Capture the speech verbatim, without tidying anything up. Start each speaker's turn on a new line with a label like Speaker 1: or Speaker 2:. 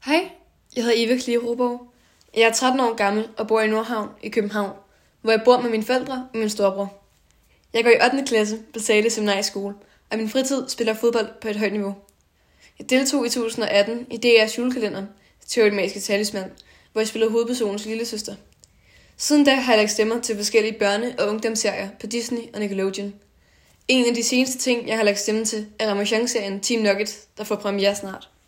Speaker 1: Hej, jeg hedder Eva Klie Roborg. Jeg er tretten år gammel og bor i Nordhavn i København, hvor jeg bor med mine forældre og min storebror. Jeg går i ottende klasse på Zahles Seminarieskole, og i min fritid spiller fodbold på et højt niveau. Jeg deltog i to tusind og atten i D R's julekalender, Teoretiske Talisman, hvor jeg spillede hovedpersonens lillesøster. Siden da har jeg lagt stemmer til forskellige børne- og ungdomsserier på Disney og Nickelodeon. En af de seneste ting, jeg har lagt stemme til, er Ramachan-serien Team Nugget, der får premiere snart.